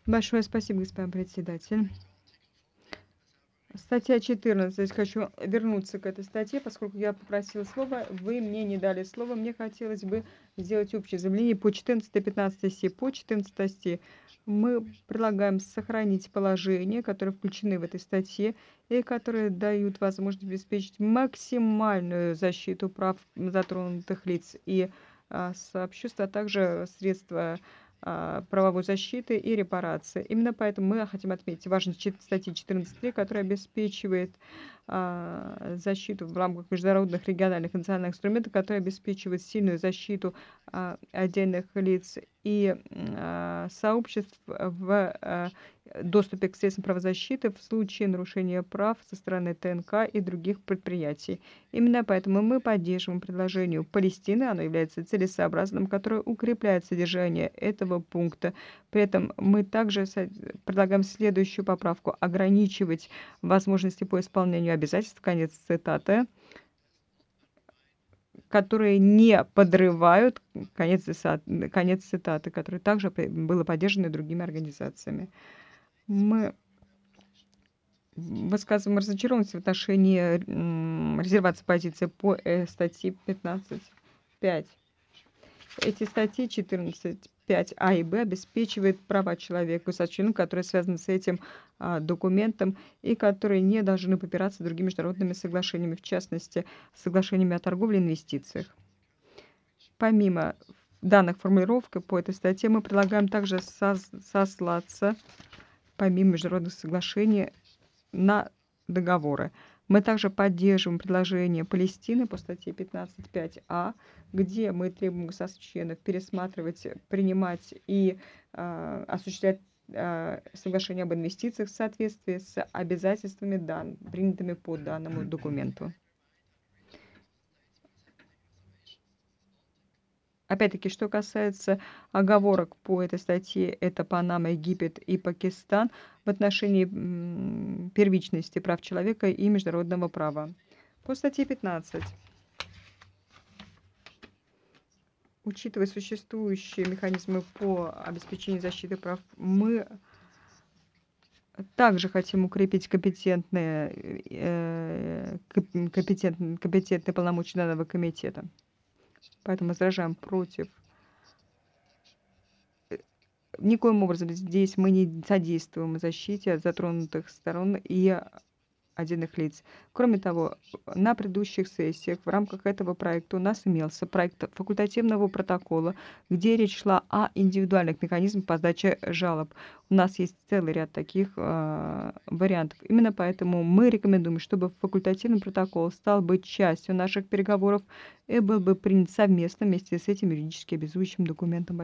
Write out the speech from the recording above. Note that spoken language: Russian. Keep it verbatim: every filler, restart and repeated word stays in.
Большое спасибо, господин председатель. Статья четырнадцать. Хочу вернуться к этой статье, поскольку я попросила слова, вы мне не дали слова. Мне хотелось бы сделать общее заявление по четырнадцатой, пятнадцатой статье. По четырнадцатой статье мы предлагаем сохранить положения, которые включены в этой статье и которые дают возможность обеспечить максимальную защиту прав затронутых лиц и а, сообщества, а также средства а, правовой защиты и репарации. Именно поэтому мы хотим отметить важность чет- статьи четырнадцать точка три, которая обеспечивает а, защиту в рамках международных, региональных и национальных инструментов, которые обеспечивают сильную защиту а, отдельных лиц и а, сообществ в а, доступе к средствам правозащиты в случае нарушения прав со стороны Т Н К и других предприятий. Именно поэтому мы поддерживаем предложение Палестины, оно является целесообразным, которое укрепляет содержание этого пункта. При этом мы также со- предлагаем следующую поправку: ограничивать возможности по исполнению обязательств, конец цитаты, которые не подрывают, конец, цитат- конец цитаты, которые также при- было поддержано другими организациями. Мы высказываем разочарованность в отношении м, резервации позиции по э, статье пятнадцать пять. Эти статьи четырнадцать пять А и Б обеспечивают права человека, сообщены, которые связаны с этим а, документом и которые не должны попираться другими международными соглашениями, в частности, соглашениями о торговле и инвестициях. Помимо данных формулировок по этой статье мы предлагаем также сос- сослаться, помимо международных соглашений, на договоры. Мы также поддерживаем предложение Палестины по статье пятнадцать пять А, где мы требуем государств-членов пересматривать, принимать и э, осуществлять э, соглашение об инвестициях в соответствии с обязательствами, дан, принятыми по данному документу. Опять-таки, что касается оговорок по этой статье, это Панама, Египет и Пакистан в отношении м, первичности прав человека и международного права. По статье пятнадцать. Учитывая существующие механизмы по обеспечению защиты прав, мы также хотим укрепить компетентные, э, ком- компетентные, компетентные полномочия данного комитета. Поэтому возражаем против. Никоим образом здесь мы не содействуем защите затронутых сторон и отдельных лиц. Кроме того, на предыдущих сессиях в рамках этого проекта у нас имелся проект факультативного протокола, где речь шла о индивидуальных механизмах подачи жалоб. У нас есть целый ряд таких э, вариантов. Именно поэтому мы рекомендуем, чтобы факультативный протокол стал быть частью наших переговоров и был бы принят совместно вместе с этим юридически обязующим документом.